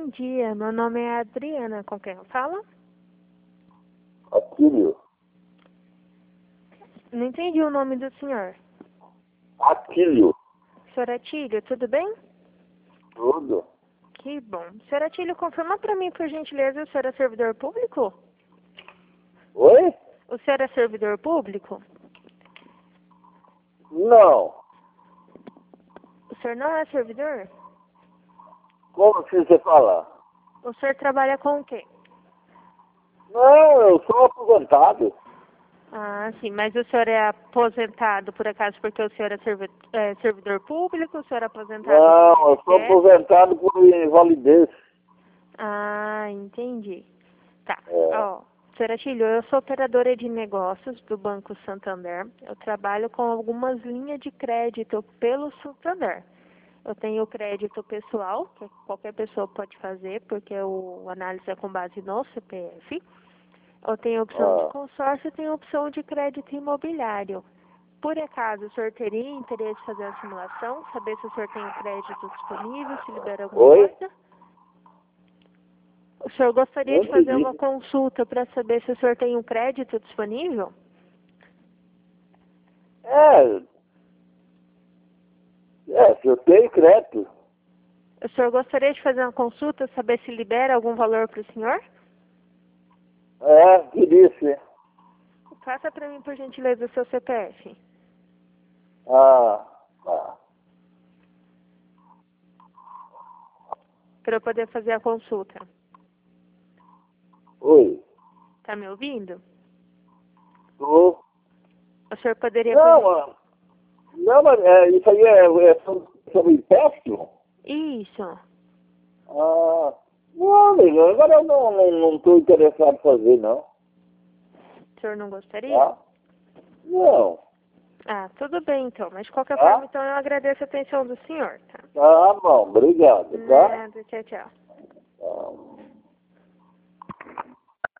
Bom dia, meu nome é Adriana, com quem eu falo? Atílio. Não entendi o nome do senhor. Atílio. Senhor Atílio, tudo bem? Tudo. Que bom. Senhor Atílio, confirma para mim, por gentileza, o senhor é servidor público? Oi? O senhor é servidor público? Não. O senhor não é servidor? Como que você fala? O senhor trabalha com o quê? Não, eu sou aposentado. Ah, sim, mas o senhor é aposentado, por acaso, porque o senhor é servidor público? O senhor é aposentado Não, do eu sou INSS? aposentado por invalidez. Ah, entendi. Tá, É. ó, senhora Atílio, eu sou operadora de negócios do Banco Santander. Eu trabalho com algumas linhas de crédito pelo Santander. Eu tenho crédito pessoal, que qualquer pessoa pode fazer, porque a análise é com base no CPF. Eu tenho opção de Ah. consórcio e tenho opção de crédito imobiliário. Por acaso, o senhor teria interesse em fazer a simulação, saber se o senhor tem o crédito disponível, se libera alguma Oi? coisa? O senhor gostaria Não de fazer entendi. uma consulta para saber se o senhor tem um crédito disponível? Se eu tenho crédito. O senhor gostaria de fazer uma consulta, saber se libera algum valor para o senhor? Que disse. Faça para mim, por gentileza, o seu CPF. Tá. Para eu poder fazer a consulta. Oi. Tá me ouvindo? Tô. O senhor poderia... Não, mas isso aí é sobre empréstimo? Isso. Não, amigo, agora eu não estou interessado em fazer, não. O senhor não gostaria? Tá? Não. Ah, tudo bem então. Mas de qualquer Tá? forma, então eu agradeço a atenção do senhor, tá? Tá bom, obrigado, tá? Nada, tchau, tchau. Tá.